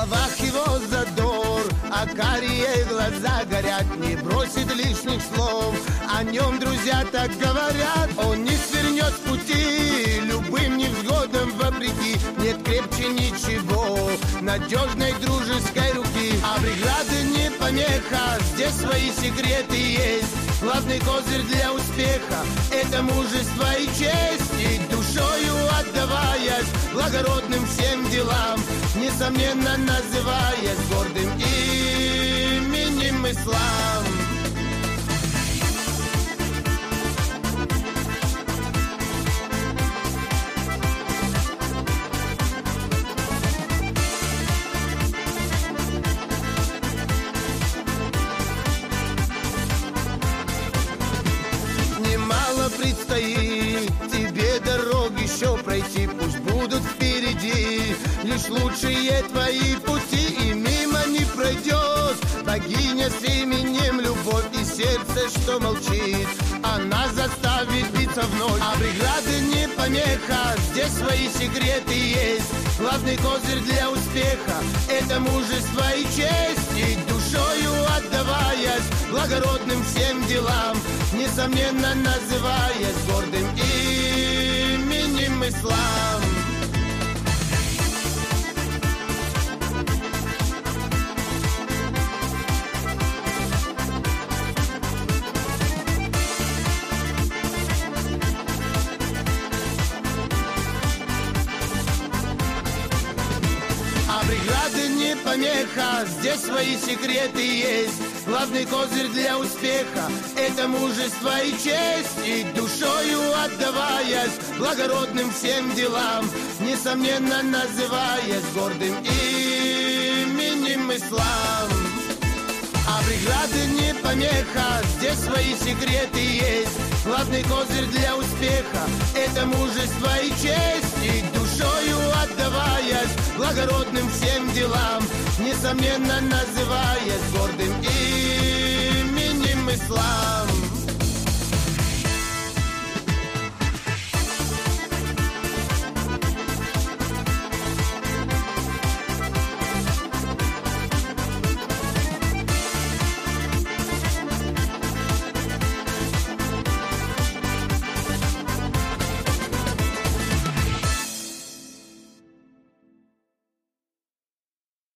словах его задор, а карие глаза горят, не бросит лишних слов. О нем друзья так говорят, он не свернет с пути, любым невзгодам вопреки. Нет крепче ничего надежной дружеской руки. А преграды не помеха, здесь свои секреты есть. Главный козырь для успеха — это мужество и честь. И душою отдаваясь благородным всем делам, несомненно называясь гордым именем ислам. Немало предстоит тебе дорог еще пройти, пусть будут впереди лишь лучшие твои пути, и мимо не пройдет богиня с именем любовь, и сердце, что молчит, она заставит биться вновь. А преграды не помеха, здесь свои секреты есть. Главный козырь для успеха — это мужество и честь. И душою отдаваясь благородным всем делам, несомненно называясь гордым именем ислам. А преграды не помеха, здесь свои секреты есть. Главный козырь для успеха — это мужество и честь. И душою отдаваясь благородным всем делам, несомненно называясь гордым именем ислам. А преграды не помеха, здесь свои секреты есть. Главный козырь для успеха — это мужество и честь. И душою отдаваясь благородным всем делам, несомненно называясь гордым именем ислам.